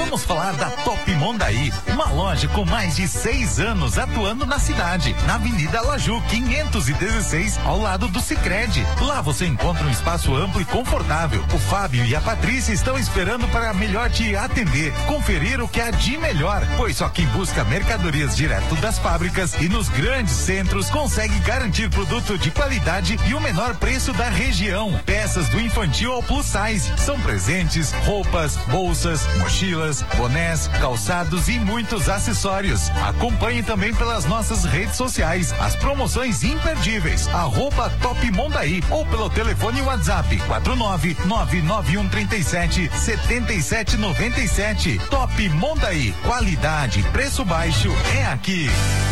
Vamos falar da Top Mondaí, uma loja com mais de 6 anos atuando na cidade, na Avenida Laju 516, ao lado do Sicredi. Lá você encontra um espaço amplo e confortável. O Fábio e a Patrícia estão esperando para melhor te atender, conferir o que há de melhor, pois só quem busca mercadorias direto das fábricas e nos grandes centros consegue garantir produto de qualidade e o menor preço da região. Peças do infantil ao plus size, são presentes, roupas, bolsas, mochilas, bonés, calçados e muitos acessórios. Acompanhe também pelas nossas redes sociais as promoções imperdíveis, @Top Mondaí ou pelo telefone WhatsApp 49991377797. Top Mondaí, qualidade, preço baixo é aqui.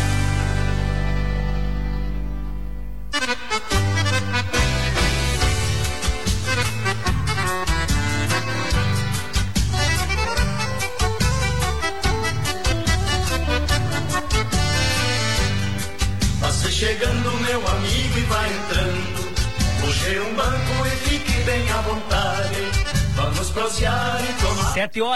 Chegando, meu amigo, e vai entrando. Hoje é um banco e fique bem à vontade. Vamos prosear e tomar.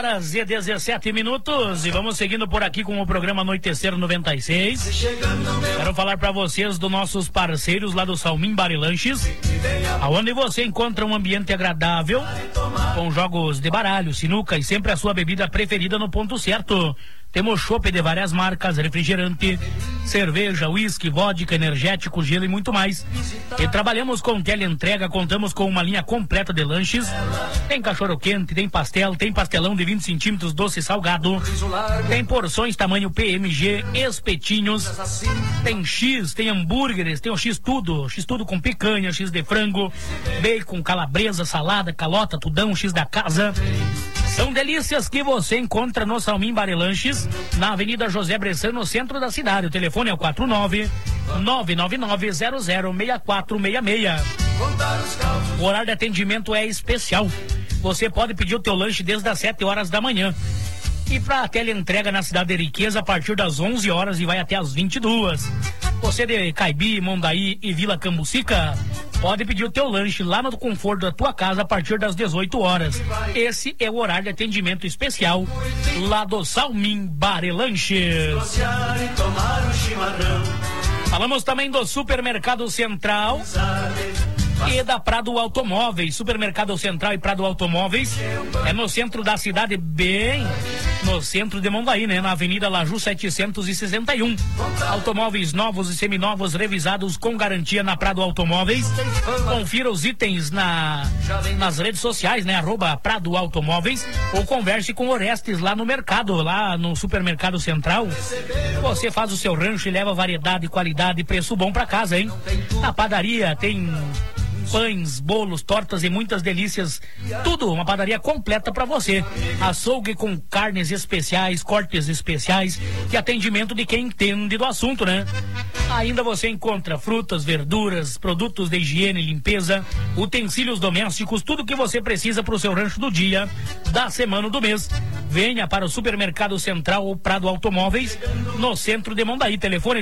7h17 e vamos seguindo por aqui com o programa Anoitecer 96. Quero falar para vocês dos nossos parceiros lá do Salmin Bar e Lanches, aonde você encontra um ambiente agradável, com jogos de baralho, sinuca e sempre a sua bebida preferida no ponto certo. Temos chopp de várias marcas, refrigerante, cerveja, uísque, vodka, energético, gelo e muito mais. E trabalhamos com teleentrega, contamos com uma linha completa de lanches. Tem cachorro-quente, tem pastel, tem pastelão de 20 centímetros, doce e salgado. Tem porções tamanho PMG, espetinhos. Tem X, tem hambúrgueres, tem o X tudo com picanha, X de frango, bacon, calabresa, salada, calota, tudão, X da casa. São delícias que você encontra no Salmin Bar e Lanches, na Avenida José Bressan, no centro da cidade. O telefone é o 49999006466. O horário de atendimento é especial. Você pode pedir o teu lanche desde as 7 horas da manhã. E para teleentrega na cidade de Riqueza a partir das 11 horas e vai até as 22. Você de Caibi, Mondaí e Vila Cambucica, pode pedir o teu lanche lá no conforto da tua casa a partir das 18 horas. Esse é o horário de atendimento especial lá do Salmin Bar e Lanches. Falamos também do Supermercado Central e da Prado Automóveis. Supermercado Central e Prado Automóveis é no centro da cidade, bem no centro de Mondaí, né? Na Avenida Laju 761. Automóveis novos e seminovos revisados com garantia na Prado Automóveis. Confira os itens nas redes sociais, né? @Prado Automóveis, ou converse com Orestes lá no mercado, lá no Supermercado Central. Você faz o seu rancho e leva variedade, qualidade e preço bom pra casa, hein? Na padaria tem pães, bolos, tortas e muitas delícias. Tudo, uma padaria completa para você. Açougue com carnes especiais, cortes especiais e atendimento de quem entende do assunto, né? Ainda você encontra frutas, verduras, produtos de higiene e limpeza, utensílios domésticos, tudo que você precisa para o seu rancho do dia, da semana ou do mês. Venha para o Supermercado Central ou Prado Automóveis, no centro de Mondaí. Telefone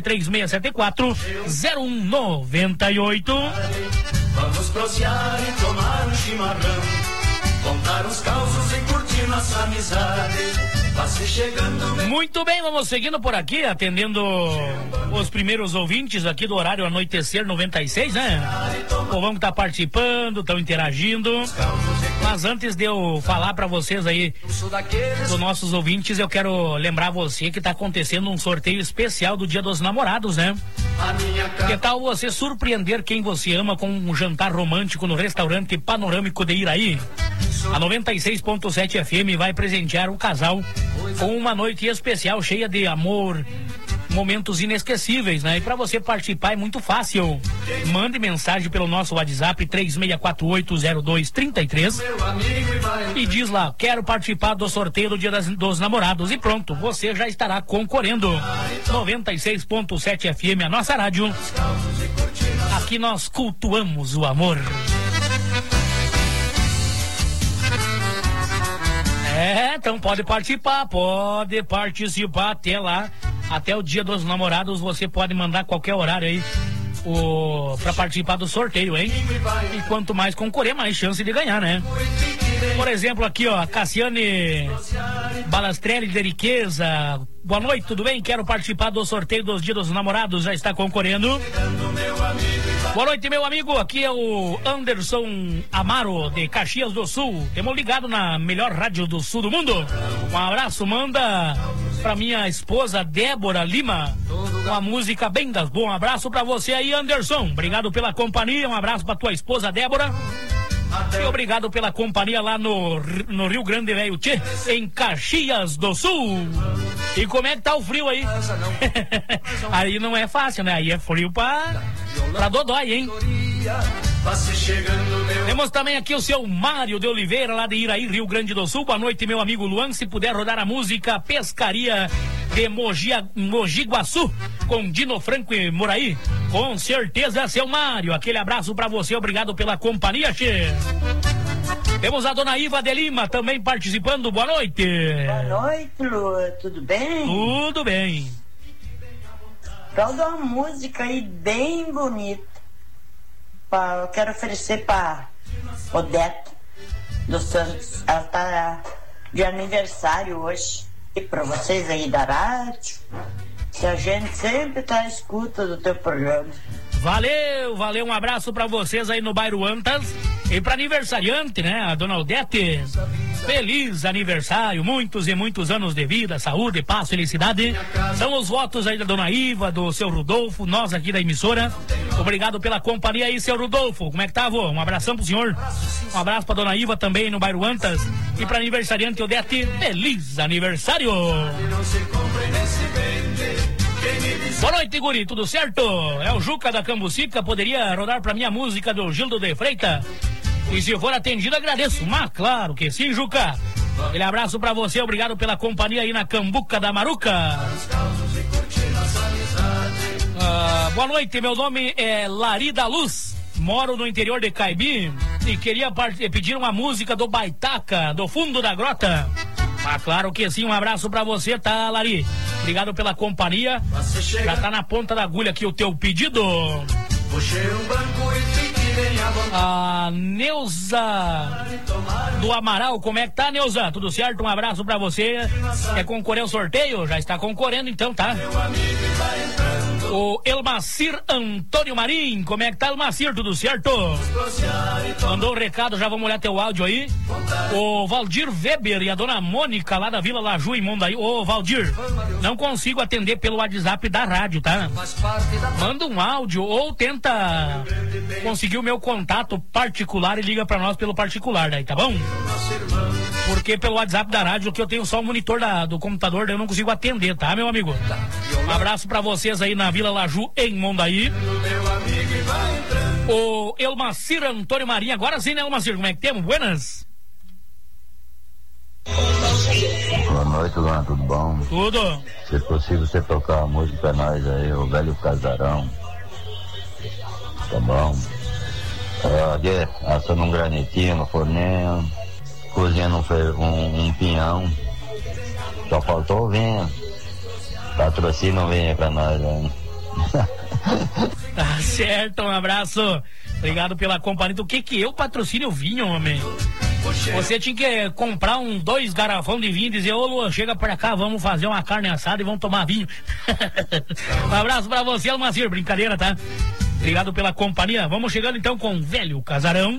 3674-0198. Vamos prosear e tomar um chimarrão, contar os causos e curtir nossa amizade. Passe chegando. Muito bem, vamos seguindo por aqui, atendendo os primeiros ouvintes aqui do horário Anoitecer 96, né? O povão que tá participando, estão interagindo. Mas antes de eu falar para vocês aí dos nossos ouvintes, eu quero lembrar você que tá acontecendo um sorteio especial do Dia dos Namorados, né? Que tal você surpreender quem você ama com um jantar romântico no restaurante Panorâmico de Iraí? A 96.7 FM vai presentear o casal com uma noite especial cheia de amor, momentos inesquecíveis, né? E para você participar é muito fácil. Mande mensagem pelo nosso WhatsApp 36480233 e diz lá: quero participar do sorteio do Dia dos Namorados, e pronto, você já estará concorrendo. 96.7 FM, a nossa rádio. Aqui nós cultuamos o amor. Então pode participar até lá, até o Dia dos Namorados. Você pode mandar qualquer horário aí pra participar do sorteio, hein? E quanto mais concorrer, mais chance de ganhar, né? Por exemplo, aqui, ó, Cassiane Balastrelli de Riqueza. Boa noite, tudo bem? Quero participar do sorteio dos Dias dos Namorados, já está concorrendo. Boa noite, meu amigo. Aqui é o Anderson Amaro, de Caxias do Sul. Temos ligado na melhor rádio do sul do mundo. Um abraço, manda pra minha esposa Débora Lima, uma música bem das boas. Um abraço pra você aí, Anderson. Obrigado pela companhia. Um abraço pra tua esposa Débora. E obrigado pela companhia lá no Rio Grande Velho, tchê, em Caxias do Sul. E como é que tá o frio aí? Aí não é fácil, né? Aí é frio pra dodói, hein? Temos também aqui o seu Mário de Oliveira, lá de Iraí, Rio Grande do Sul. Boa noite, meu amigo Luan. Se puder rodar a música Pescaria de Mogi Guaçu, com Dino Franco e Moraí, com certeza, seu Mário. Aquele abraço pra você, obrigado pela companhia, che. Temos a dona Iva de Lima também participando. Boa noite. Boa noite, Lu. Tudo bem? Tudo bem. Toda uma música aí bem bonita. Eu quero oferecer para Odete dos Santos. Ela tá de aniversário hoje. E para vocês aí da rádio, que a gente sempre tá à escuta do teu programa. Valeu, um abraço pra vocês aí no bairro Antas. E pra aniversariante, né, a dona Odete, feliz aniversário, muitos e muitos anos de vida, saúde, paz, felicidade. São os votos aí da dona Iva, do seu Rudolfo, nós aqui da emissora. Obrigado pela companhia aí, seu Rudolfo. Como é que tá, vô? Um abração pro senhor. Um abraço pra dona Iva também no bairro Antas. E pra aniversariante Odete, feliz aniversário. Boa noite, guri, tudo certo? É o Juca da Cambucica, poderia rodar pra minha música do Gildo de Freita? E se for atendido, agradeço. Mas claro que sim, Juca. Aquele abraço pra você, obrigado pela companhia aí na Cambuca da Maruca. Boa noite, meu nome é Lari da Luz, moro no interior de Caibi e queria pedir uma música do Baitaca, do Fundo da Grota. Ah, claro que sim, um abraço pra você, tá, Lari? Obrigado pela companhia. Já tá na ponta da agulha aqui o teu pedido. A Neuza do Amaral, como é que tá, Neuza? Tudo certo? Um abraço pra você. Quer concorrer ao sorteio? Já está concorrendo então, tá? O Elmacir Antônio Marim, como é que tá, Elmacir? Tudo certo? Mandou um recado, já vamos olhar teu áudio aí. O Valdir Weber e a dona Mônica lá da Vila Laju em Mondaí. Ô, Valdir, não consigo atender pelo WhatsApp da rádio, tá? Manda um áudio ou tenta conseguir o meu contato particular e liga pra nós pelo particular daí, tá bom? Porque pelo WhatsApp da rádio, que eu tenho só o monitor do computador, daí eu não consigo atender, tá, meu amigo? Um abraço pra vocês aí na Vila Laju, em Mondaí. O Elmacir Antônio Marinho, agora sim, né, Elmacir? Como é que temos? Buenas? Boa noite, Luan, tudo bom? Tudo. Se possível, você tocar a música pra nós aí, o Velho Casarão. Tá bom? Assando um granitinho no forninho, cozinhando um pinhão. Só faltou o vinho. Patrocínio vinho pra nós, hein? Tá certo, um abraço. Obrigado pela companhia. O que eu patrocínio vinho, homem? Você tinha que comprar 2 garrafão de vinho e dizer, ô Luan, chega pra cá, vamos fazer uma carne assada e vamos tomar vinho. Um abraço pra você, Almacir. Brincadeira, tá? Obrigado pela companhia. Vamos chegando então com Velho Casarão.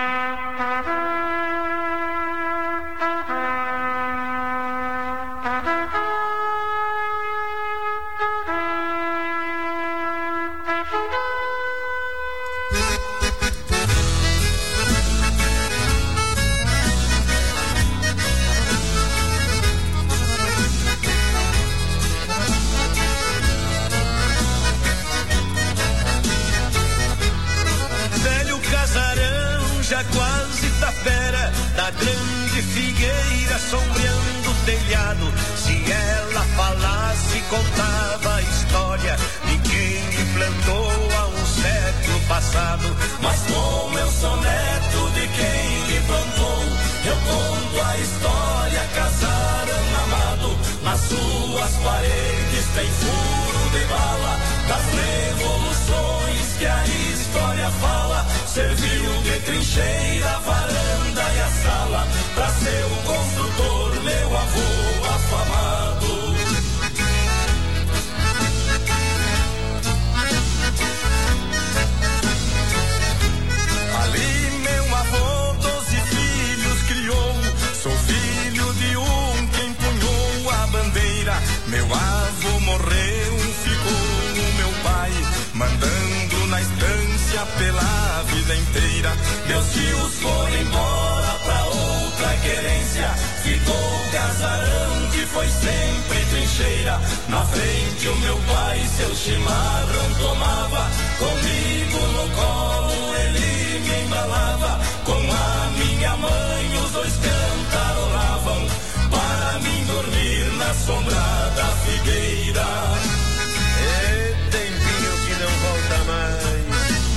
Da grande figueira sombreando o telhado. Se ela falasse, contava a história de quem lhe plantou há um século passado. Mas como eu sou neto de quem lhe plantou, eu conto a história, casarão amado. Nas suas paredes tem furo de bala das revoluções que a história fala. serviu de trincheira, a varanda e a sala, pra ser o construtor, meu avô afamado. Ali meu avô 12 filhos criou, sou filho de um que empunhou a bandeira. Meu avô morreu, ficou o meu pai, mandando na estância pela vida inteira. Meus tios foram embora pra outra querência, ficou o casarão que foi sempre trincheira. Na frente o meu pai seu chimarrão tomava, comigo no colo ele me embalava. Com a minha mãe os dois cantarolavam, para mim dormir na sombra da figueira. É tempinho que não volta mais.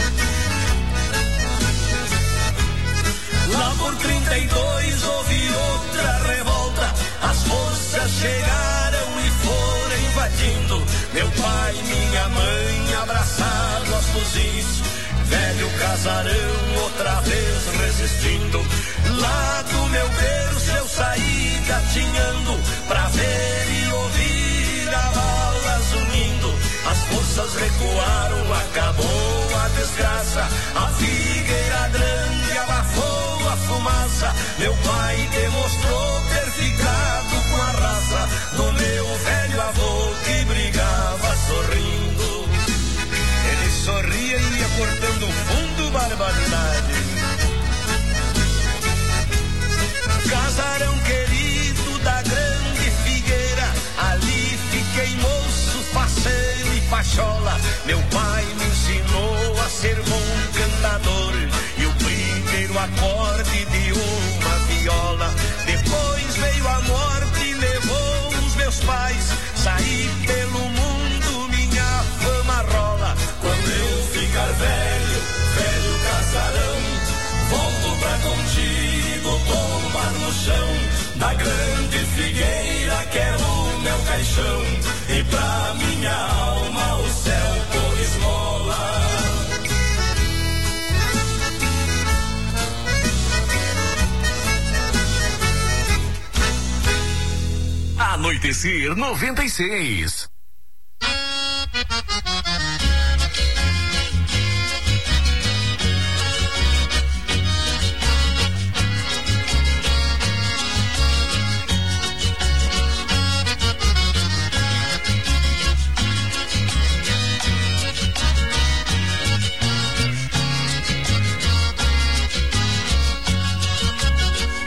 Lá por 32 houve outra revolta, as forças chegaram e foram invadindo. Meu pai e minha mãe abraçados aos fuzis, velho casarão outra vez resistindo. Lá do meu berço eu saí gatinhando, pra ver e ouvir a balas unindo. As forças recuaram, acabou a desgraça, a figueira grande abafou a fumaça. Meu pai demonstrou ter ficado com a raça do meu velho avô que brigava sorrindo. Ele sorria e ia cortando fundo, barbaridade. Casarão querido da grande figueira, ali fiquei moço, faceiro e pachola. Meu pai me ensinou a ser bom cantador e o primeiro acorde de uma viola. Depois veio a morte e levou os meus pais, saí pelo mundo, minha fama rola. Quando eu ficar velho, velho casarão, volto pra contigo tomar no chão da grande figueira, quero o meu caixão e pra minha alma o céu por esmola. Anoitecer 96.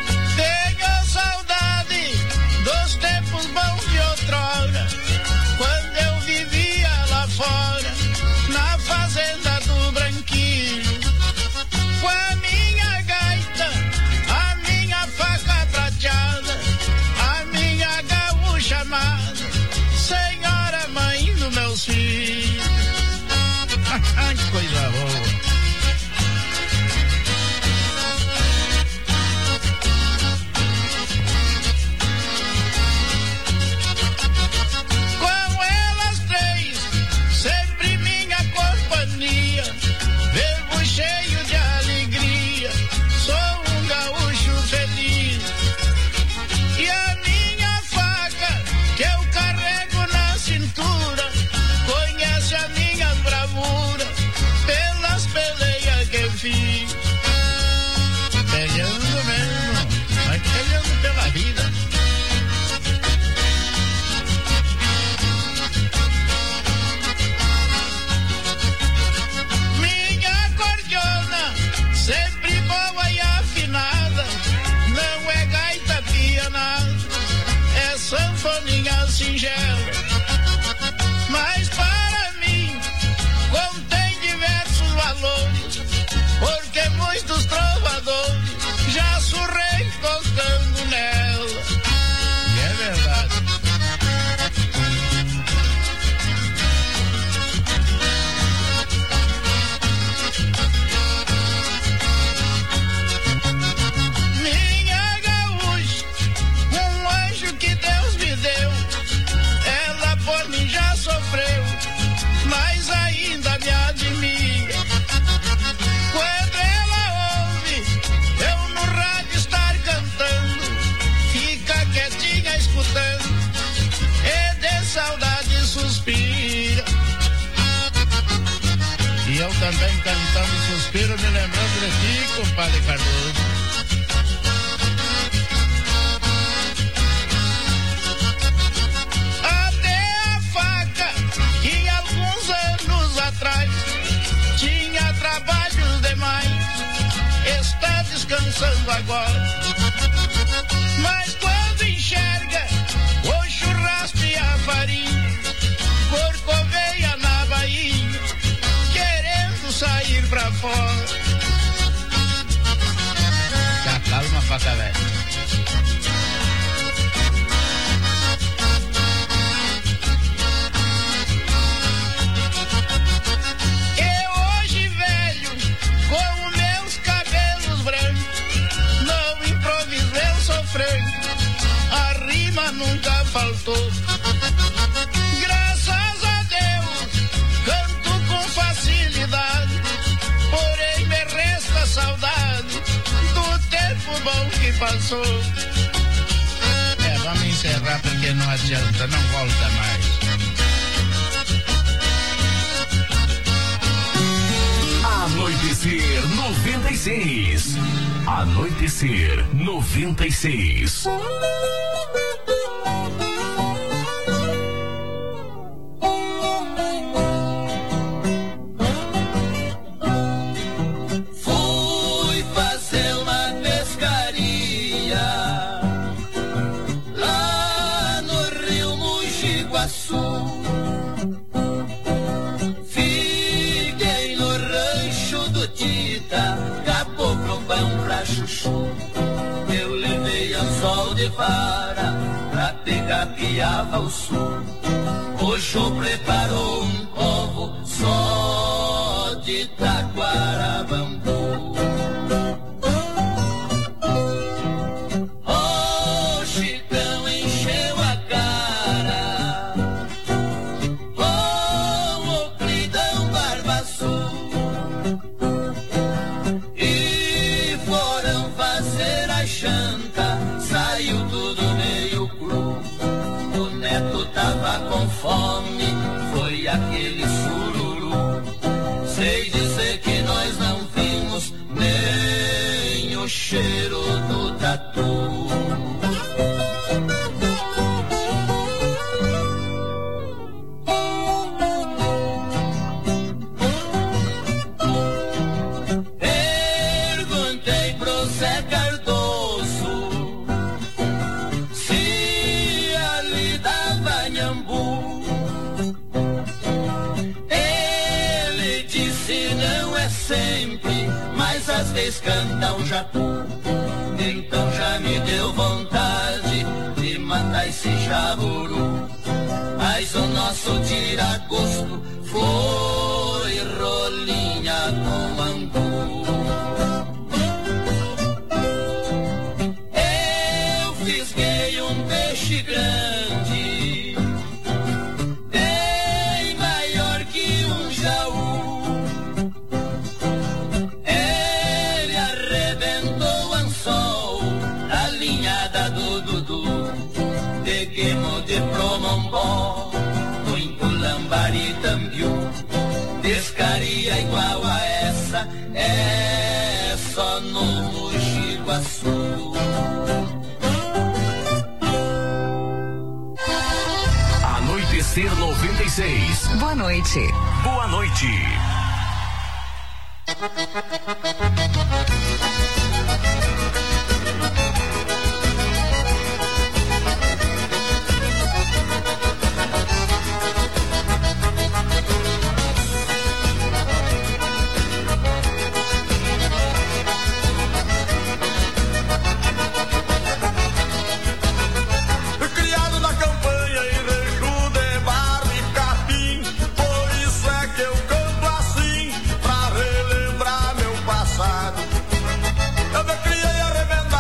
Tenho saudade dos tempos bons de outrora, escutando e de saudade suspira. E eu também cantando suspiro, me lembrando de ti, compadre Cardoso. Até a faca que alguns anos atrás tinha trabalhos demais, está descansando agora. Mas quando enxerga o churrasco e a farinha, corcoveia na bainha, querendo sair pra fora. Já calma, faca velha. Eu hoje velho, com os meus cabelos brancos, não improviso, eu sou franco, a rima nunca faltou. Graças a Deus, canto com facilidade, porém me resta saudade do tempo bom que passou. Vamos encerrar porque não adianta, não volta mais. Anoitecer 96. Anoitecer 96. Fui fazer uma pescaria lá no Rio Mogi-Guaçu. Fiquei no rancho do Tita, caboclo bom pra chuchu. Eu levei anzol de vara pra pegar piava ao sul. O Jô preparou um povo só de taquarabambu. O Chicão encheu a cara com o Cridão Barba Azul e foram fazer a janta. Saiu tudo meio cru. O Neto tava com fome, foi aquele sururu. Sei dizer que nós não vimos nem o cheiro do tatu. Perguntei pro Zé Cardoso se ali dava Nhambu. Ele disse não é sempre, mas às vezes canta um jacu. Então já me deu vontade de matar esse jaburu. Mas o nosso tira-gosto foi rolinha com angu. Eu fisguei um peixe grande, bem maior que um jaú. Ele arrebentou o anzol da linhada do Dudu. Peguemos de promombó, muito lambari tambiú. Pescaria igual a essa é só no Mogi-Guaçu. Anoitecer 96. Boa noite. Boa noite. Criado na campanha e rancho de barro e capim, por isso é que eu canto assim, pra relembrar meu passado. Eu me criei arrebentado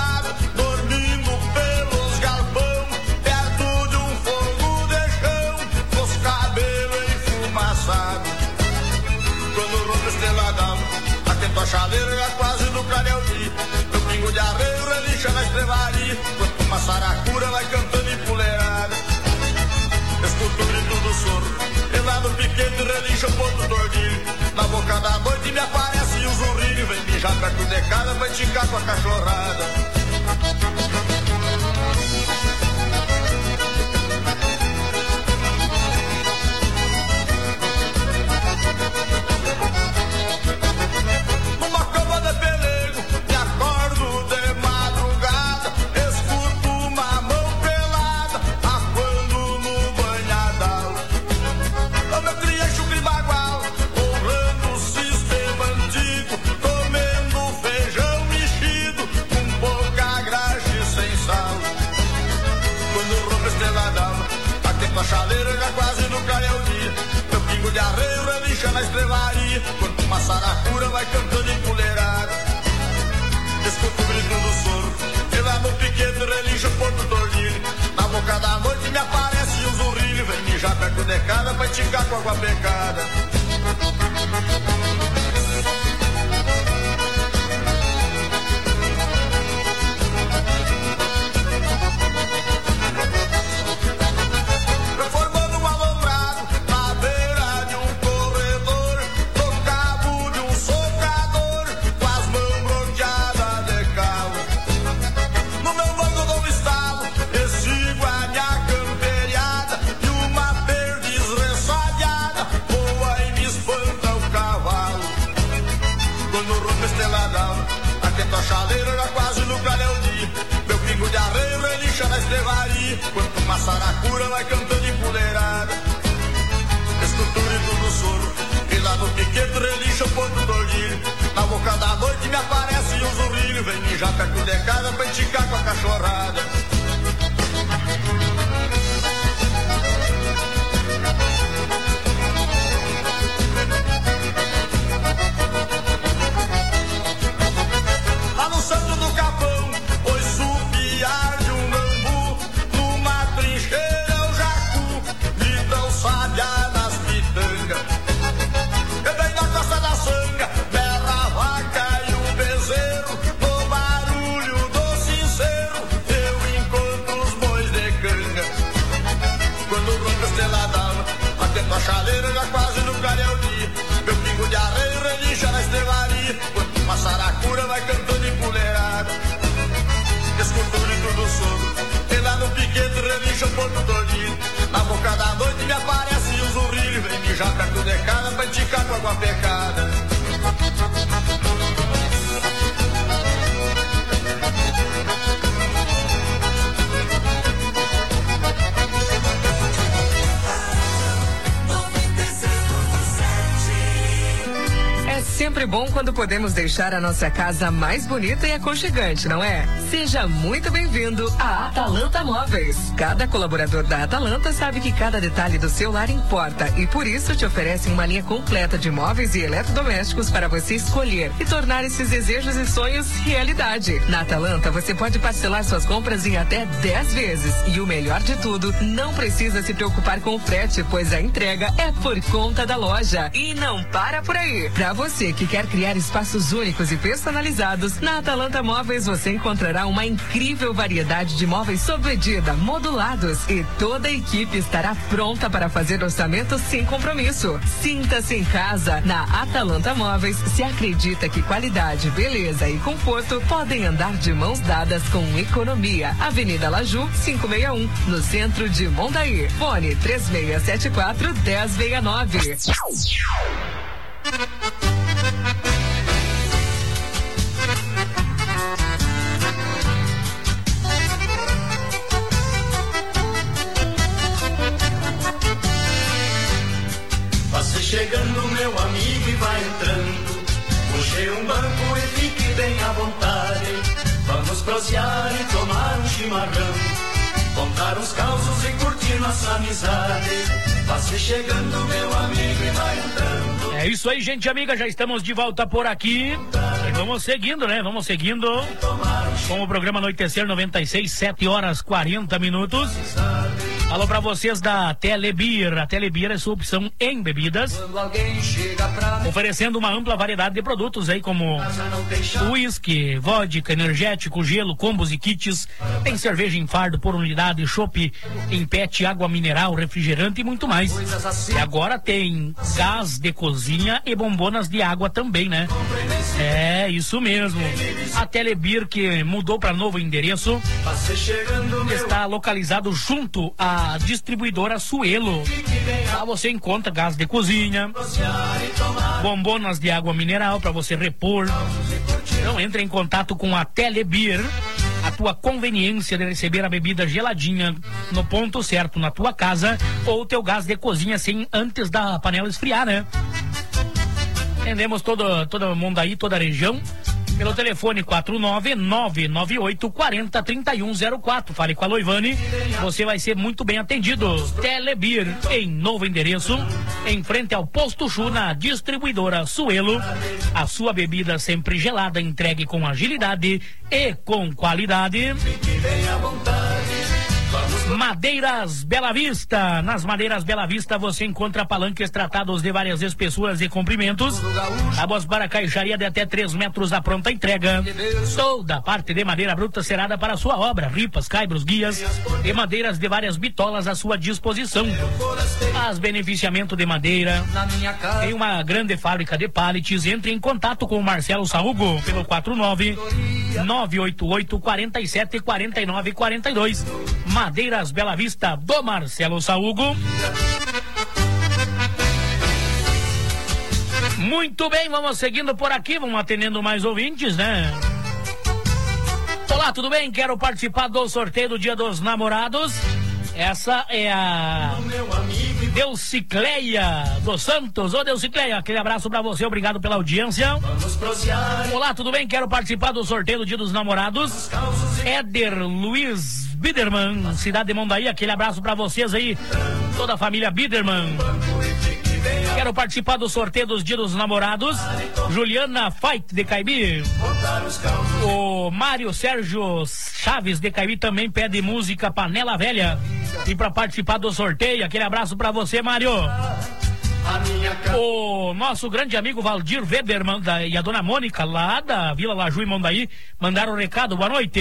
relincha, ponto tordilho. Na boca da noite me aparece o zurrilho. Vem mijar perto de casa, vai ticar com a cachorrada. Numa cama de pelego, me acordo de madrugada. Escuto uma mão pelada, aquando no banhadal. Eu me criei chucre bagual, honrando o sistema antigo, comendo feijão mexido, com pouca graxa sem sal. Quando rompe estreladão, atento a chaleira, já quase nunca é o dia. Meu pingo de arreio relincha na estrelaria, quando uma saracura vai cantando empoleirada. Escuto o grito do soro, e lá no piquete relincha o porto tordilho. Na boca da noite me aparece um zurrilho. Vem mijar perto de casa pra esticar com água pecada. Reformando um alombrado na beira de um corredor, no cabo de um socador, com as mãos bronzeadas de cal. No meu banco dou um estalo, e sigo a minha camperiada, e uma perdiz ressabiada voa e me espanta o cavalo. Quando rompe esteladão, atento a chaleira, já quase no clareio o dia. Meu pingo de arreio relincha na estrevaria, quando uma saracura vai cantando empoleirada. Escuto o grito do soro, e lá no piquete relincha o porto tordilho. Na boca da noite me aparece um zurrilho. Vem mijar perto de casa pra esticar com a cachorrada. Lá no Santo do Capão, ouço o piar de um bambu. Numa trincheira o jacu grita o sabiá nas pitangas. Eu venho da costa da sanga, berra a vaca e o bezerro. No barulho do sincero eu encontro os bois de canga. Quando rompe a estreladão, atento a chaleira, já quase no clareio o dia. Meu pingo de arreio relincha na estrevaria, quando uma saracura vai cantando empoleirada. Escuto o grito do soro, e lá no piquete relincha o porto tordilho. Na boca da noite me aparece um zurrilho. Vem mijar perto de casa pra esticar com água pecada. É sempre bom quando podemos deixar a nossa casa mais bonita e aconchegante, não é? Seja muito bem-vindo à Atalanta Móveis. Cada colaborador da Atalanta sabe que cada detalhe do seu lar importa e por isso te oferecem uma linha completa de móveis e eletrodomésticos para você escolher e tornar esses desejos e sonhos realidade. Na Atalanta você pode parcelar suas compras em até 10 vezes e o melhor de tudo, não precisa se preocupar com o frete, pois a entrega é por conta da loja. E não para por aí. Para você que quer criar espaços únicos e personalizados, na Atalanta Móveis você encontrará uma incrível variedade de móveis sob medida, modulados, e toda a equipe estará pronta para fazer orçamento sem compromisso. Sinta-se em casa. Na Atalanta Móveis se acredita que qualidade, beleza e conforto podem andar de mãos dadas com economia. Avenida Laju, 561, no centro de Mondaí. Fone 3674-1069. Passe chegando, meu amigo, e vai entrando. Puxe um banco e fique bem à vontade. Vamos prosear e tomar um chimarrão, contar uns causos e curtir nossa amizade. Passe chegando, meu amigo, e vai entrando. É isso aí, gente amiga, já estamos de volta por aqui. E vamos seguindo, né? Vamos seguindo com o programa Anoitecer 96, 7 horas 40 minutos. Alô pra vocês da Telebir. A Telebir é sua opção em bebidas, oferecendo uma ampla variedade de produtos aí como uísque, vodka, energético, gelo, combos e kits. Tem cerveja em fardo por unidade, chopp em pet, água mineral, refrigerante e muito mais. E agora tem gás de cozinha e bombonas de água também, né? É, isso mesmo. A Telebir, que mudou para novo endereço, está localizado junto à distribuidora Suelo. Lá você encontra gás de cozinha, bombonas de água mineral para você repor. Então entre em contato com a Telebir, a tua conveniência de receber a bebida geladinha no ponto certo na tua casa, ou teu gás de cozinha sem antes da panela esfriar, né? Atendemos todo mundo aí, toda a região, pelo telefone 49998403104. Fale com a Loivane, você vai ser muito bem atendido. Telebir, em novo endereço, em frente ao Posto Chu, na distribuidora Suelo. A sua bebida sempre gelada, entregue com agilidade e com qualidade. Madeiras Bela Vista. Nas Madeiras Bela Vista você encontra palanques tratados de várias espessuras e comprimentos, tábuas para caixaria de até 3 metros à pronta entrega. Toda a parte de madeira bruta cerada para a sua obra, ripas, caibros, guias e madeiras de várias bitolas à sua disposição. As beneficiamento de madeira. Tem uma grande fábrica de pallets. Entre em contato com o Marcelo Saúgo pelo 49988474942. Madeiras Bela Vista do Marcelo Saúgo. Muito bem, vamos seguindo por aqui, vamos atendendo mais ouvintes, né? Olá, tudo bem? Quero participar do sorteio do Dia dos Namorados. Essa é a Deucicleia dos Santos. Ô Deucicleia, aquele abraço pra você, obrigado pela audiência. Olá, tudo bem? Quero participar do sorteio do Dia dos Namorados. Éder Luiz Biderman, cidade de Mondaí, aquele abraço pra vocês aí, toda a família Biderman. Quero participar do sorteio dos Dias dos Namorados. Juliana Fight de Caibi. O Mário Sérgio Chaves de Caibi também pede música Panela Velha. E para participar do sorteio, aquele abraço para você, Mário. O nosso grande amigo Valdir Weber e a dona Mônica, lá da Vila Laju e Mondaí, mandaram um recado. Boa noite.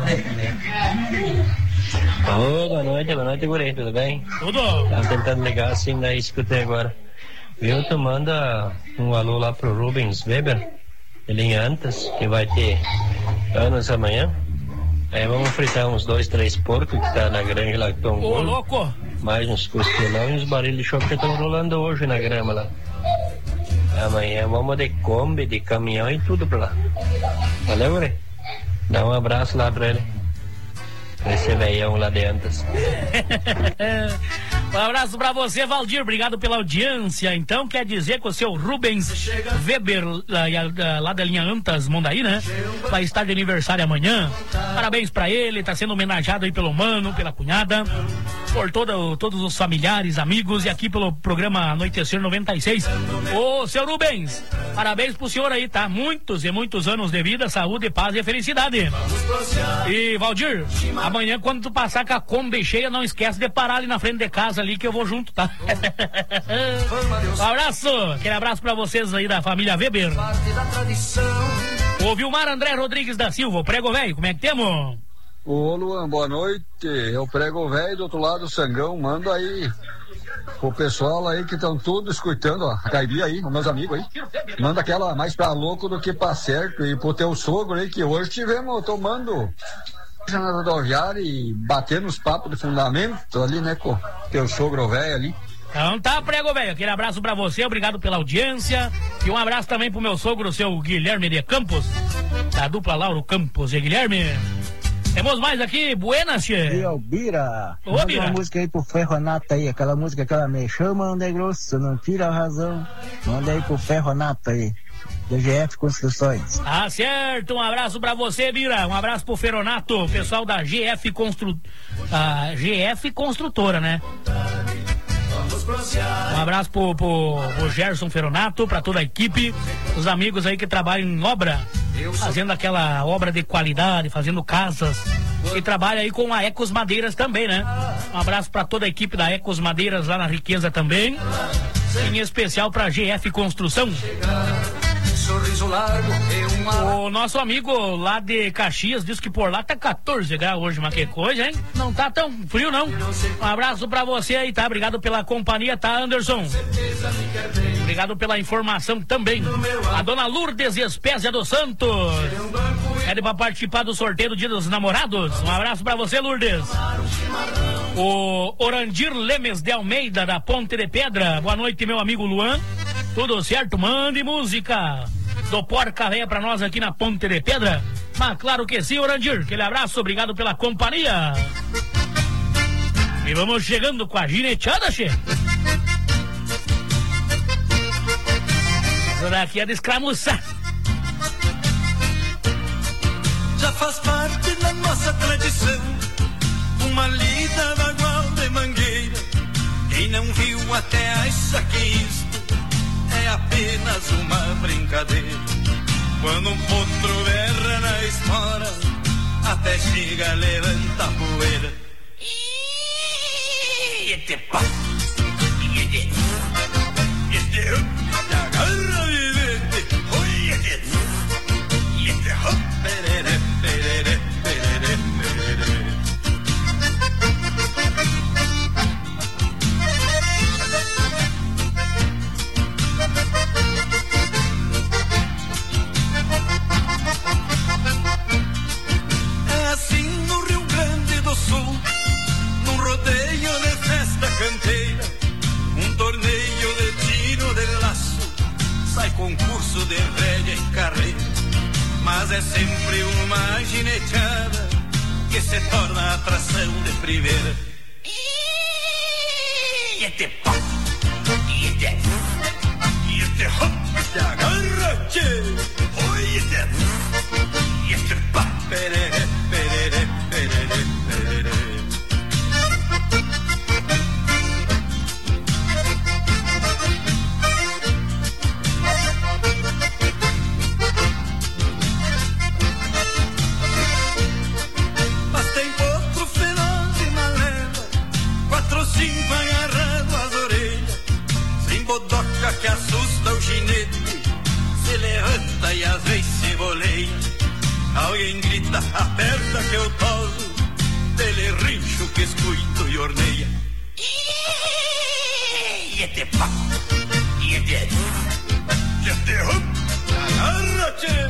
Boa noite, guri, tudo bem? Tudo. Tava tentando ligar assim, daí escutei agora. Viu, tu manda um alô lá pro Rubens Weber, ele em Antas, que vai ter anos amanhã. Aí vamos fritar uns 2, 3 porcos que tá na granja lá que estão. Ô, louco! Mais uns costelão e uns barris de chope que estão rolando hoje na grama lá. Amanhã vamos de Kombi, de caminhão e tudo pra lá. Valeu, guri? Dá um abraço lá pra ele. Esse velhão lá de Antas. Um abraço pra você, Valdir, obrigado pela audiência. Então quer dizer que o seu Rubens Weber, lá da linha Antas, Mondaí, né? Vai estar de aniversário amanhã. Parabéns pra ele, tá sendo homenageado aí pelo mano, pela cunhada, por todos os familiares, amigos e aqui pelo programa Anoitecer 96. Ô, seu Rubens, parabéns pro senhor aí, tá? Muitos e muitos anos de vida, saúde, paz e felicidade. E Valdir, amanhã quando tu passar com a Kombi cheia, não esquece de parar ali na frente de casa ali que eu vou junto, tá? Um abraço, aquele abraço pra vocês aí da família Weber. O Vilmar André Rodrigues da Silva, o Prego Velho, como é que temos? Ô Luan, boa noite, eu Prego Velho do outro lado do Sangão, manda aí o pessoal aí que estão tudo escutando, ó, a Caibi aí, os meus amigos aí, manda aquela mais pra louco do que pra certo, e pro teu sogro aí, que hoje tivemos tomando na rodoviária e batendo os papos de fundamento ali, né, com teu sogro velho ali. Então tá, Prego Velho, aquele abraço pra você, obrigado pela audiência, e um abraço também pro meu sogro, o seu Guilherme de Campos, da dupla Lauro Campos e Guilherme. Temos mais aqui, buenas, tchê. E o Bira. Ô, Bira. Uma música aí pro Ferronato aí, aquela música que ela me chama de grosso, não tira a razão. Manda aí pro Ferronato aí, da GF Construções. Ah, certo, um abraço pra você, Bira, um abraço pro Ferronato, pessoal da GF Construtora, né? Um abraço pro Gerson Ferronato, pra toda a equipe, os amigos aí que trabalham em obra fazendo aquela obra de qualidade, fazendo casas, e trabalha aí com a Ecos Madeiras também, né? Um abraço para toda a equipe da Ecos Madeiras lá na Riqueza também, em especial para GF Construção. O nosso amigo lá de Caxias diz que por lá tá 14 graus hoje, mas que coisa, hein? Não tá tão frio, não. Um abraço pra você aí, tá? Obrigado pela companhia, tá, Anderson? Obrigado pela informação também. A dona Lourdes Espésia dos Santos pede pra participar do sorteio do Dia dos Namorados. Um abraço pra você, Lourdes. O Orandir Lemes de Almeida, da Ponte de Pedra. Boa noite, meu amigo Luan. Tudo certo? Mande música do Porca Véia pra nós aqui na Ponte de Pedra. Mas claro que sim, Orandir. Aquele abraço, obrigado pela companhia. E vamos chegando com a gineteada, che. Essa daqui é de escramuçar. Já faz parte da nossa tradição uma lida vagual de mangueira. Quem não viu até acha que isto é apenas uma brincadeira. Quando um potro berra na espora, até chega, levanta a poeira. E este pá, e este agarra vivente, oi, e este hop, perere, perere, perere, perere. É assim no Rio Grande do Sul, num rodeio de festa canteira, um torneio de tiro de laço, sai concurso de velha e carreira, mas é sempre uma gineteada que se torna atração de primeira. E este pá, e este hop, te agarra, tchê, oi, e este pá, perere, perere, perere, perere. Mas tem outro feroz e maleva, 4 ou 5 agarrado às orelhas, sem bodoca que assusta o ginete, se levanta e às vezes se boleia. Alguém grita, aperta que eu toso, dele rincho que escuito e orneia. E este pá, e este hop, agarra-te,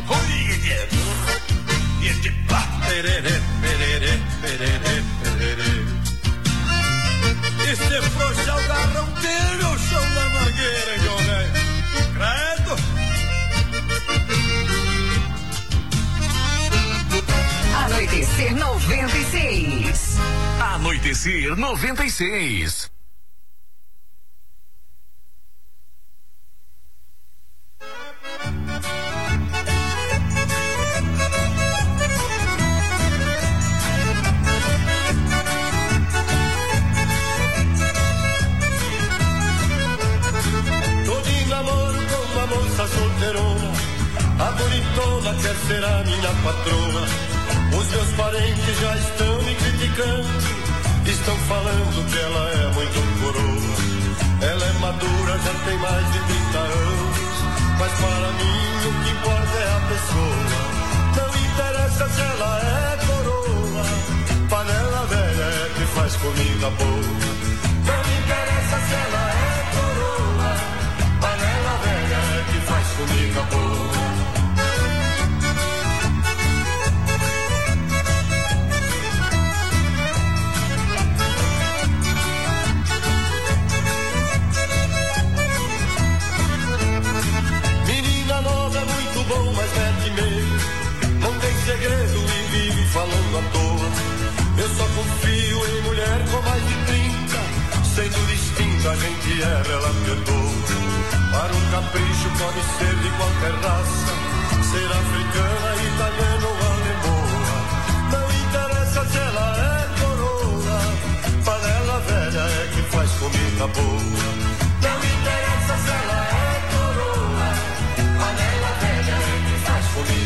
e este pá, perere, perere, perere, perere. Este frouxa o garrão dele, o chão da mangueira, Joné, credo. Anoitecer 96. Anoitecer 96. Tô de namoro com uma moça solteirona, a bonitona quer ser a minha patroa. Os meus parentes já estão me criticando, estão falando que ela é muito coroa. Ela é madura, já tem mais de 30 anos, mas para mim o que importa é a pessoa. Não interessa se ela é coroa, panela velha é que faz comida boa. Não interessa se ela é coroa, panela velha é que faz comida boa. Bom, mas mete meio, não tem segredo e vive falando à toa. Eu só confio em mulher com mais de 30, sendo distinta a gente ela perdoa. Para um capricho pode ser de qualquer raça, ser africana, italiana ou alemã. Não interessa se ela é coroa, panela velha é que faz comida boa. Não interessa se ela é coroa, panela velha é que faz comida boa.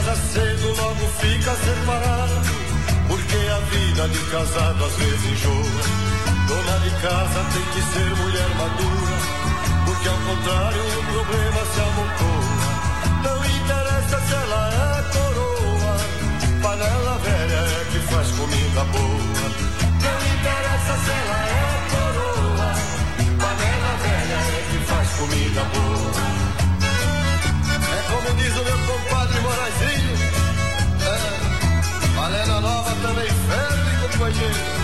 casa cedo, logo fica separado, porque a vida de casado às vezes enjoa. Dona de casa tem que ser mulher madura, porque ao contrário o problema se amontoa. Não interessa se ela é coroa, panela velha é que faz comida boa. Não interessa se ela é coroa, panela velha é que faz comida boa. É como diz o meu compadre Morazinho, panela nova também ferve, companheiro.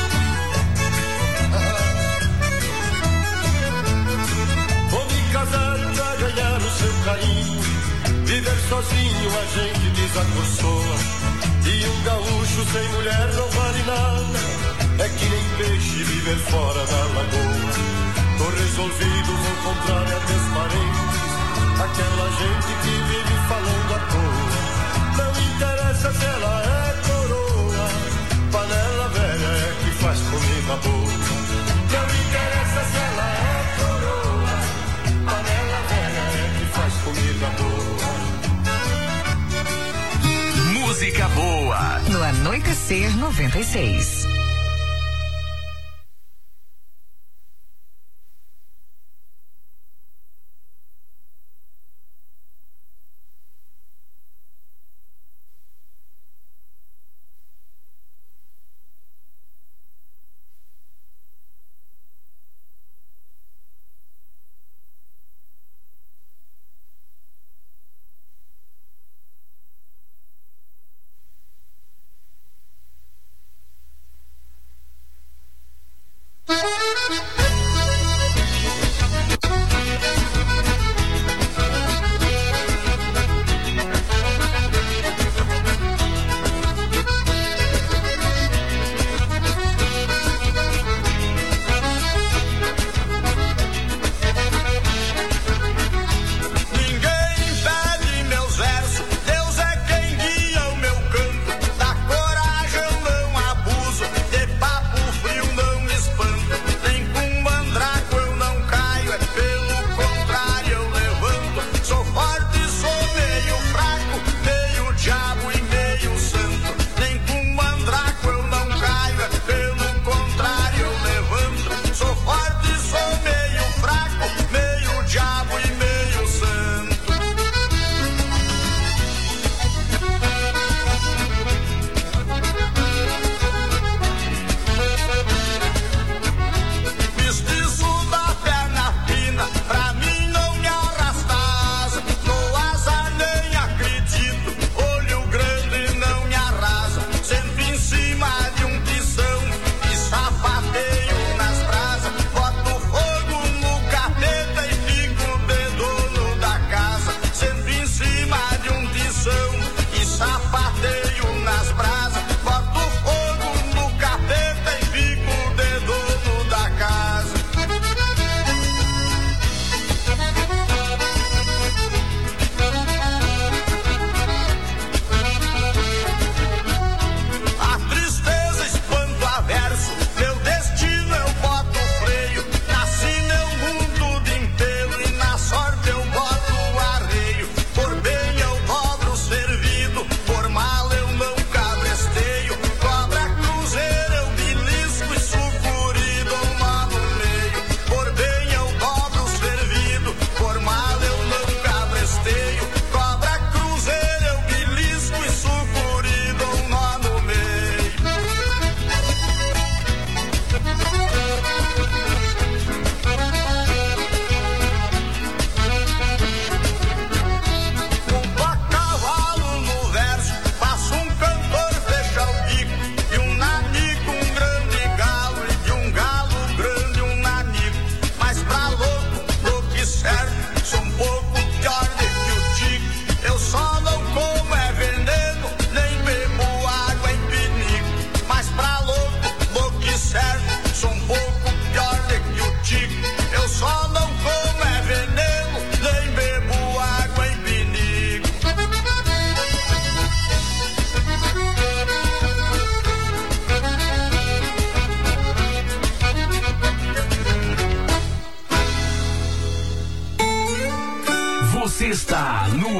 Vou me casar pra ganhar o seu carinho, viver sozinho a gente desacorçoa. E um gaúcho sem mulher não vale nada, é que nem peixe viver fora da lagoa. Tô resolvido, vou comprar minhas parentes, aquela gente que vive falando à toa. Não interessa se ela é coroa, panela velha é que faz comida boa. Não interessa se ela é coroa, panela velha é que faz comida boa. Música boa. No Anoitecer 96.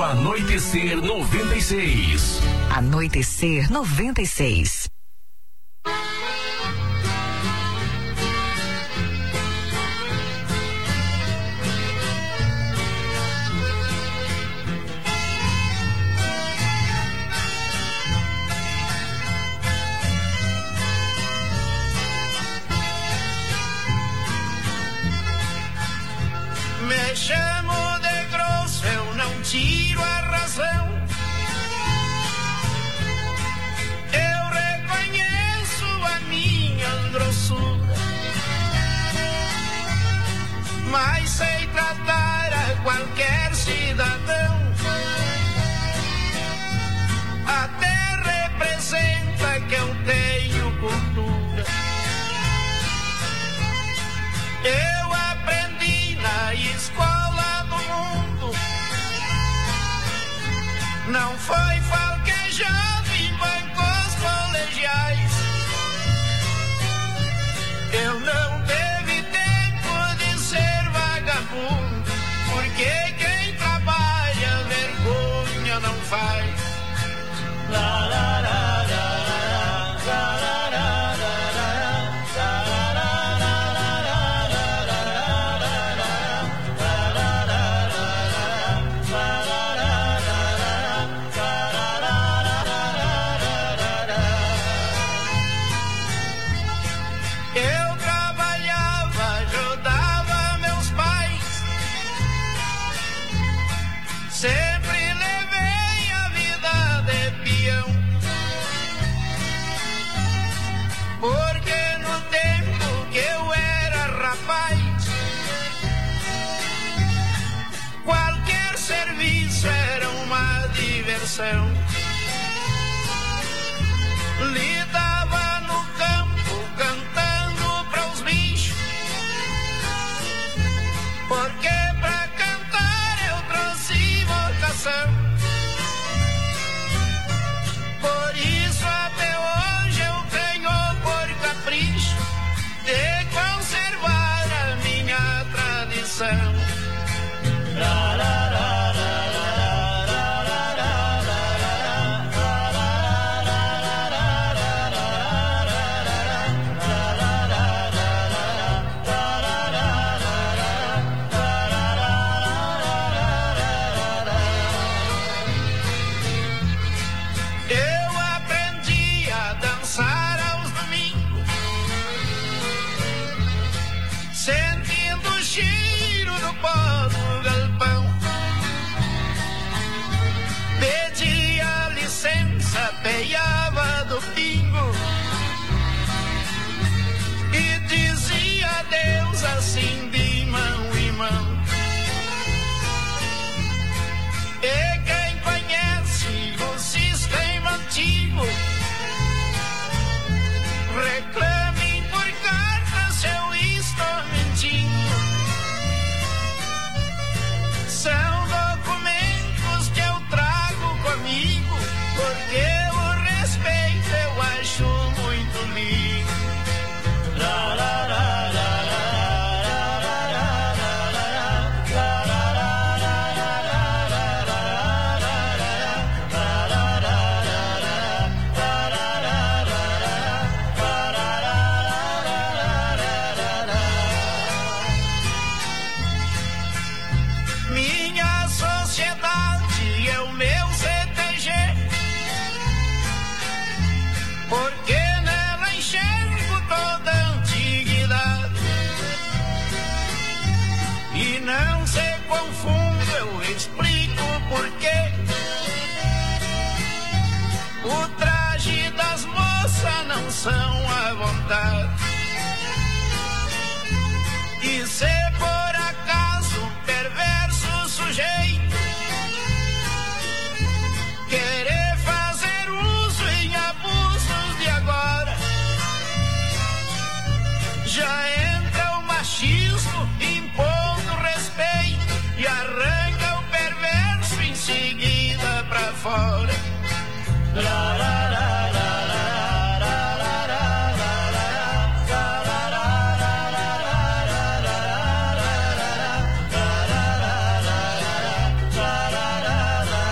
Anoitecer 96. Anoitecer 96. Me chamo de grosso, eu não tiro a razão. Eu reconheço a minha grossura, mas sei tratar a qualquer cidadão. Até representa que eu tenho cultura. Eu aprendi na escola do mundo, não foi falquejado em bancos colegiais. Eu não teve tempo de ser vagabundo, porque quem trabalha vergonha não faz. La, la, la, la, la, la. Qualquer serviço era uma diversão. Lidava no campo cantando para os bichos, porque pra cantar eu trouxe vocação. Por isso até hoje eu tenho por capricho de conservar a minha tradição. La, la, la, la, la, la, la, la, eu aprendi a dançar aos domingos, sentindo o cheiro do pó do galpão. Pedia licença, peiava do pingo e dizia adeus assim de mão em mão. E quem conhece o sistema antigo, reclame por carta se eu estou mentindo. São documentos que eu trago comigo, porque o respeito eu acho muito lindo. La, la, la, la, la, la, la, la, la, la. Minha sociedade é o meu CTG, porque nela enxergo toda a antiguidade. E não se confundo, eu explico porquê. O traje das moças não são à vontade. E se por acaso um perverso sujeito querer fazer uso em abusos de agora, já entra o machismo impondo respeito e arranca o perverso em seguida pra fora. La, la, la, la, la, la, la, la, la, la, la, la, la, la, la, la.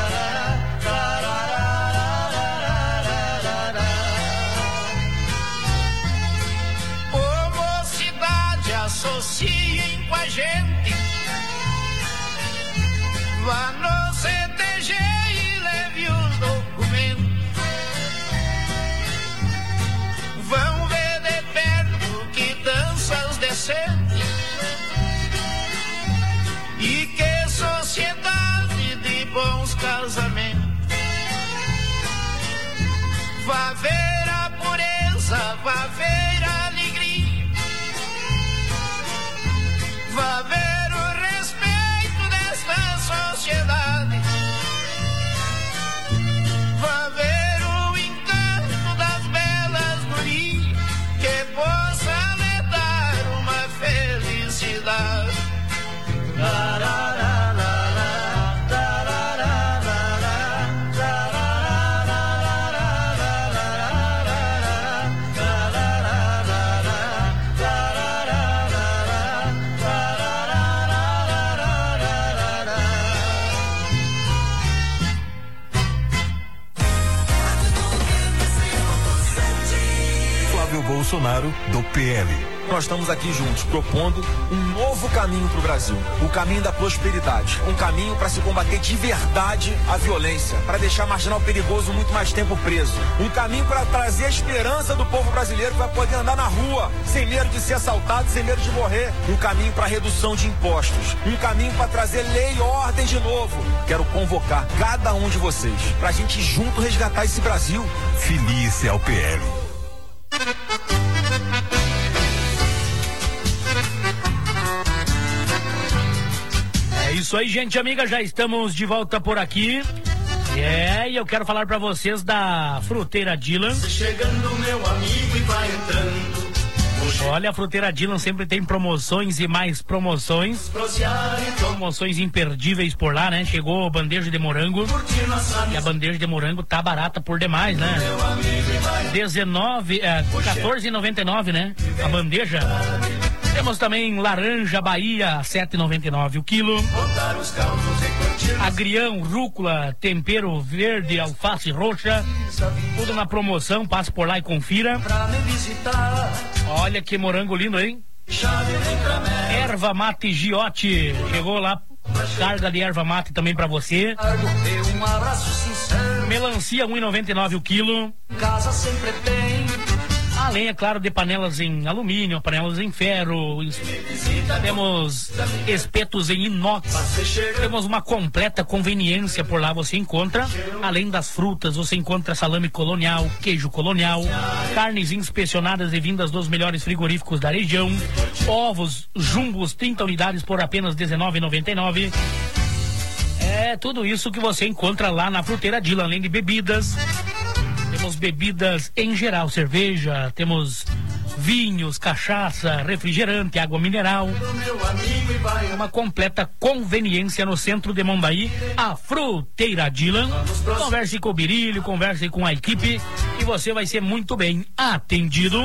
Bolsonaro, do PL. Nós estamos aqui juntos, propondo um novo caminho para o Brasil. O caminho da prosperidade. Um caminho para se combater de verdade a violência. Para deixar marginal perigoso muito mais tempo preso. Um caminho para trazer a esperança do povo brasileiro que vai poder andar na rua, sem medo de ser assaltado, sem medo de morrer. Um caminho para redução de impostos. Um caminho para trazer lei e ordem de novo. Quero convocar cada um de vocês para a gente junto resgatar esse Brasil. Filice ao PL. É isso aí, gente amiga, já estamos de volta por aqui. E eu quero falar pra vocês da Fruteira Dylan. Chegando meu amigo e vai entrando. Olha, a Fruteira Dylan sempre tem promoções e mais promoções. Promoções imperdíveis por lá, né? Chegou bandeja de morango. E a bandeja de morango tá barata por demais, né? R$14,99, né? A bandeja. Temos também laranja Bahia, R$7,99 o quilo. Agrião, rúcula, tempero verde, alface roxa. Tudo na promoção, passe por lá e confira. Olha que morango lindo, hein? Erva mate Giote. Chegou lá, carga de erva mate também pra você. Melancia, R$1,99 o quilo. Casa sempre tem. Além, é claro, de panelas em alumínio, panelas em ferro. Temos espetos em inox. Temos uma completa conveniência por lá. Você encontra, além das frutas, você encontra salame colonial, queijo colonial, carnes inspecionadas e vindas dos melhores frigoríficos da região, ovos jumbos, 30 unidades por apenas R$19,99. É tudo isso que você encontra lá na Fruteira Dylan, além de bebidas. Temos bebidas em geral, cerveja, temos vinhos, cachaça, refrigerante, água mineral. Uma completa conveniência no centro de Mondaí, a Fruteira Dylan. Converse com o Birilho, converse com a equipe e você vai ser muito bem atendido.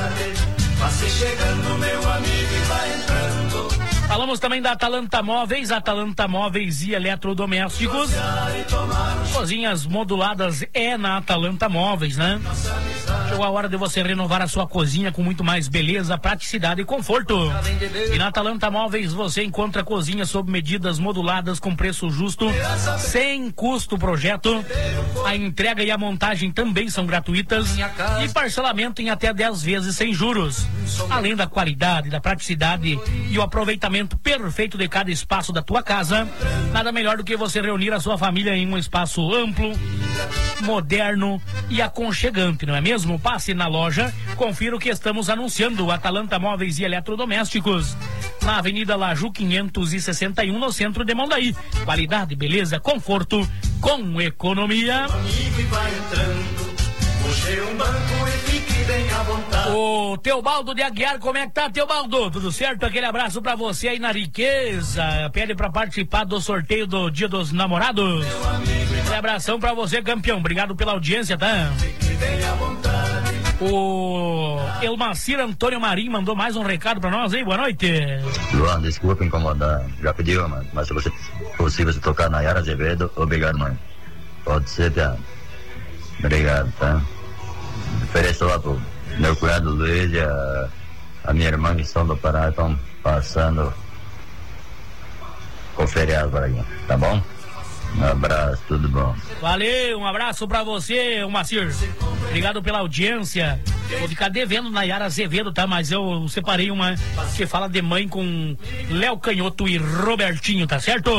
Falamos também da Atalanta Móveis e Eletrodomésticos. Cozinhas moduladas é na Atalanta Móveis, né? Chegou a hora de você renovar a sua cozinha com muito mais beleza, praticidade e conforto. E na Atalanta Móveis você encontra cozinhas sob medidas moduladas com preço justo, sem custo projeto. A entrega e a montagem também são gratuitas e parcelamento em até 10 vezes sem juros. Além da qualidade, da praticidade e o aproveitamento perfeito de cada espaço da tua casa, nada melhor do que você reunir a sua família em um espaço amplo, moderno e aconchegante, não é mesmo? Passe na loja, confira o que estamos anunciando. Atalanta Móveis e Eletrodomésticos, na Avenida Laju 561, no centro de Mondaí. Qualidade, beleza, conforto com economia. O Teobaldo de Aguiar, como é que tá, Teobaldo? Tudo certo? Aquele abraço pra você aí na Riqueza. Pede pra participar do sorteio do Dia dos Namorados. Um abração pra você, campeão. Obrigado pela audiência, tá? O Elmacir Antônio Marim mandou mais um recado pra nós, hein? Boa noite. Luan, desculpa incomodar. Já pediu, mano. Mas se você possível se tocar na Yara Azevedo, obrigado, mãe. Pode ser, piada. Obrigado, tá? Ofereço lá pro meu cunhado Luiz e a minha irmã que estão do Pará, estão passando o feriado por aqui, tá bom? Um abraço, tudo bom. Valeu, um abraço pra você, Macir. Obrigado pela audiência. Vou ficar devendo na Yara Azevedo, tá? Mas eu separei uma que fala de mãe com Léo Canhoto e Robertinho, tá certo?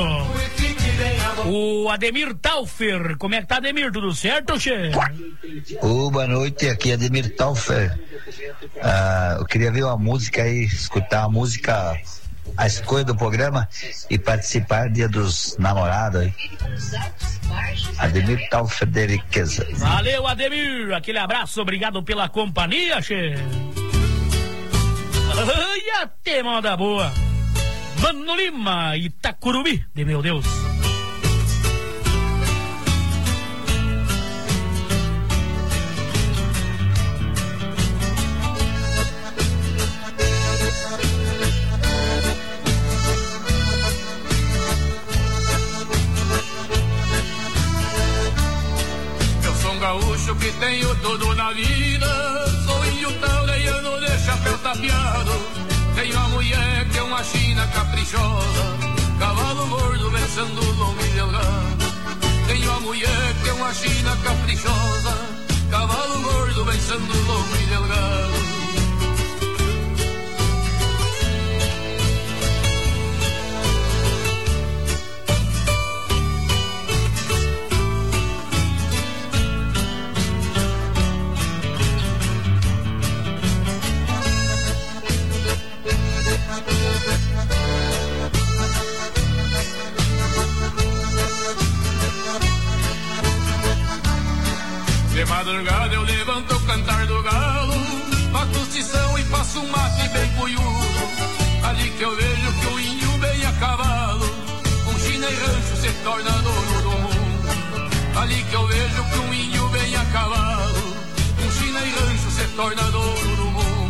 O Ademir Taufer, como é que tá, Ademir? Tudo certo, che? Boa noite, aqui é Ademir Taufer. Eu queria ver uma música aí, escutar a música, a escolha do programa e participar Dia dos Namorados aí. Ademir Taufer de Riqueza. Valeu, Ademir, aquele abraço, obrigado pela companhia, che. Ai, até moda boa. Mano Lima, Itacurubi, de meu Deus. Eu sou um gaúcho que tenho tudo na vida. Sou índio, taura e Mariano de chapéu tapeado. Tenho a mulher que é uma china caprichosa, cavalo gordo versando lombo e delgado. Tenho a mulher que é uma china caprichosa, cavalo gordo versando lombo e delgado. De madrugada eu levanto o cantar do galo, faço tição e faço um mate bem cunhudo. Ali que eu vejo que o índio bem a cavalo, com china e rancho se torna dono do mundo. Ali que eu vejo que um índio bem a cavalo, com china e rancho se torna dono do mundo.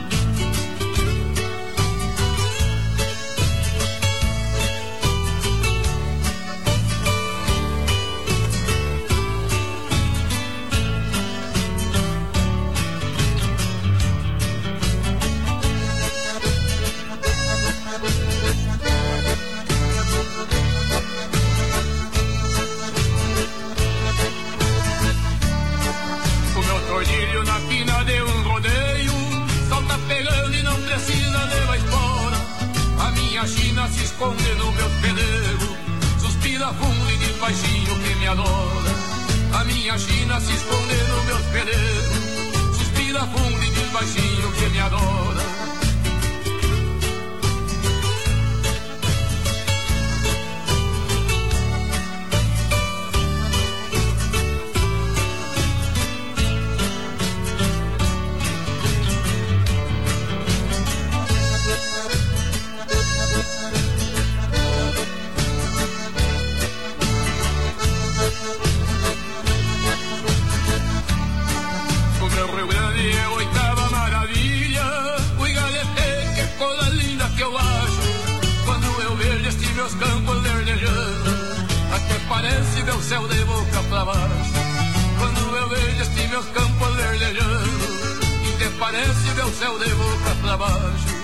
Cordilho na quina de um rodeio, salta pegando e não precisa levar espora. A minha china se esconde no meu peleiro, suspira fundo e diz baixinho que me adora. A minha china se esconde no meu peleiro, suspira fundo e diz baixinho que me adora. Meus campos verdejando, até parece ver o céu de boca pra baixo. Quando eu vejo estes meus campos verdejando, até parece ver o céu de boca pra baixo.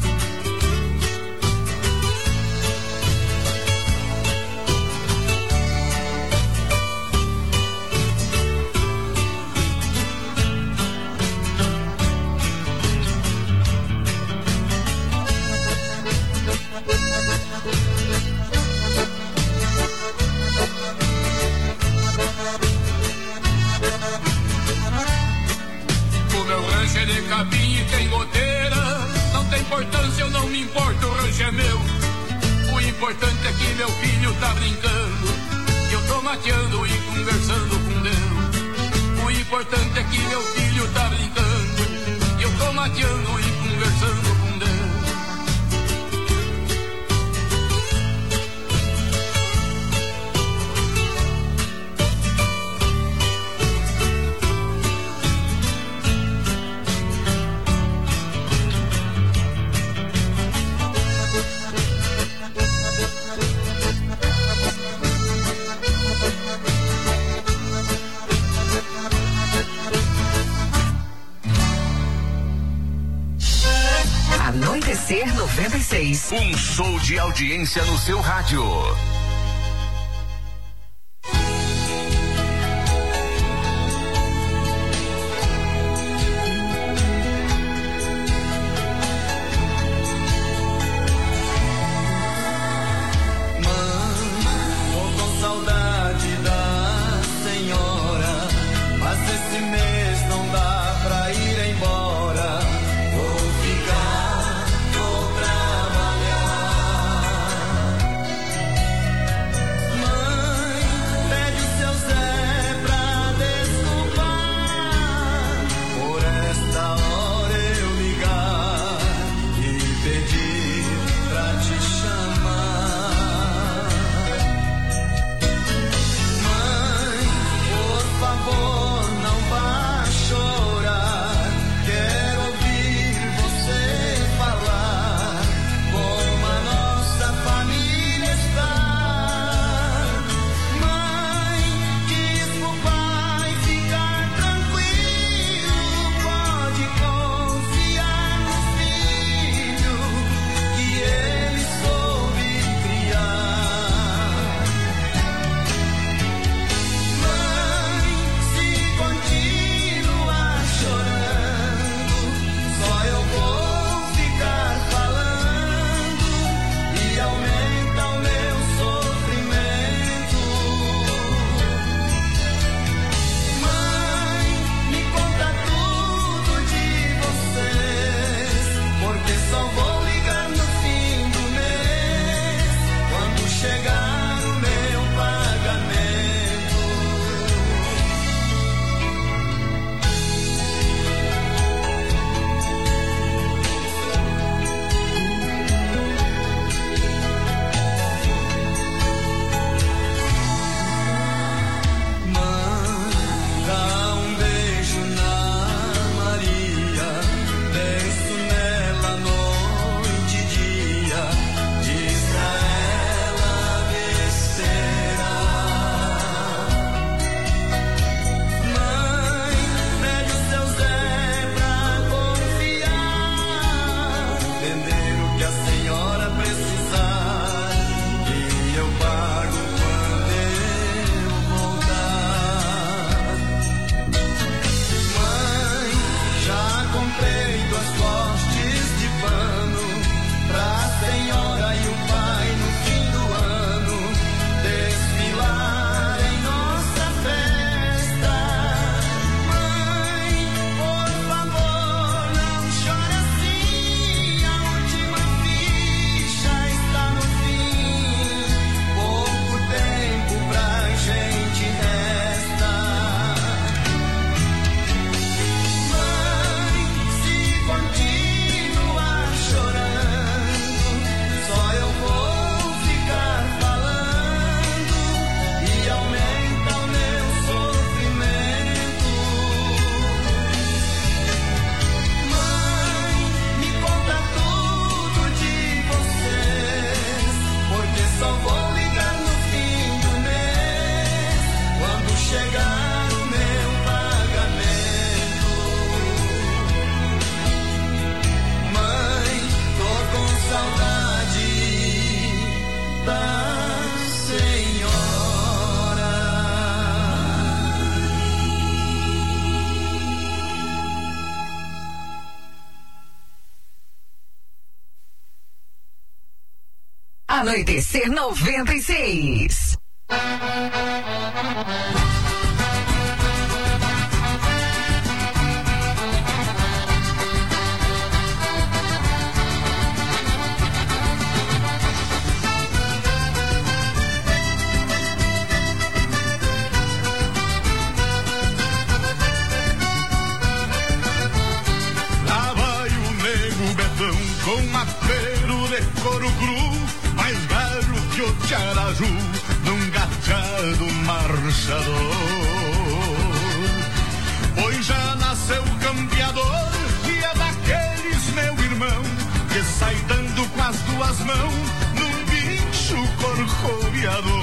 De capim e tem goteira, não tem importância, eu não me importo, o rancho é meu. O importante é que meu filho tá brincando, que eu tô mateando e conversando com Deus. O importante é que meu filho tá brincando, que eu tô mateando e conversando com Deus. Anoitecer 96. Um show de audiência no seu rádio. Por favor, não vá. Anoitecer 96. Com apero de couro cru, mais galo que o Tiaraju, num gateado marchador. Pois já nasceu campeador, e é daqueles, meu irmão, que sai dando com as duas mãos, num bicho corcoviador.